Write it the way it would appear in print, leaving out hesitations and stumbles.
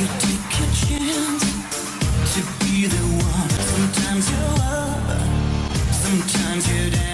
You take a chance to be the one. Sometimes you're up, sometimes you're down.